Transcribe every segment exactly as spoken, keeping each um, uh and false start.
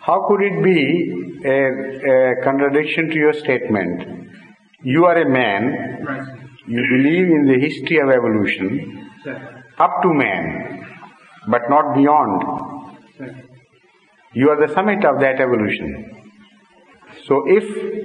how could it be a, a contradiction to your statement? You are a man, Right. you believe in the history of evolution Sir. up to man, but not beyond. Sir. You are the summit of that evolution. So if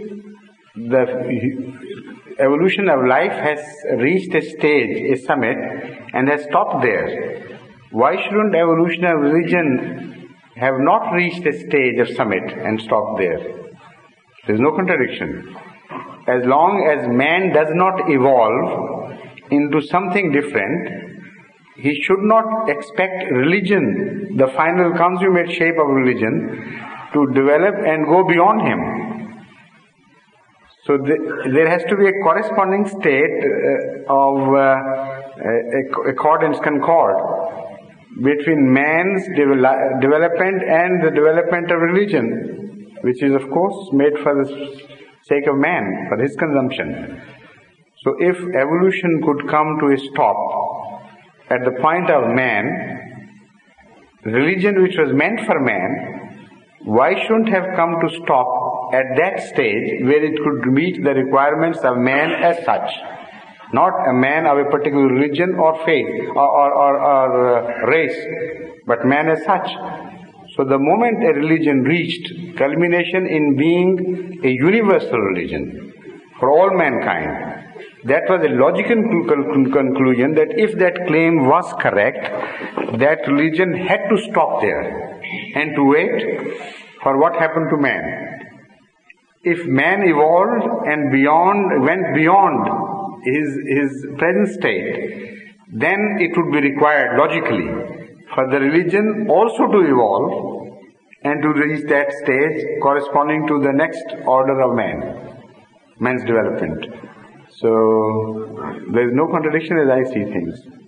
the evolution of life has reached a stage, a summit, and has stopped there, why shouldn't evolution of religion have not reached a stage of summit and stopped there? There is no contradiction. As long as man does not evolve into something different, he should not expect religion, the final consummate shape of religion, to develop and go beyond him. So the, there has to be a corresponding state uh, of uh, accordance, concord between man's devel- development and the development of religion, which is of course made for the sake of man, for his consumption. So if evolution could come to a stop at the point of man, religion which was meant for man, why shouldn't have come to stop at that stage where it could meet the requirements of man as such? Not a man of a particular religion or faith or, or, or, or uh, race, but man as such. So the moment a religion reached culmination in being a universal religion for all mankind, that was a logical conclusion that if that claim was correct, that religion had to stop there and to wait for what happened to man. If man evolved and beyond, went beyond his, his present state, then it would be required logically for the religion also to evolve and to reach that stage corresponding to the next order of man, man's development. So there is no contradiction as I see things.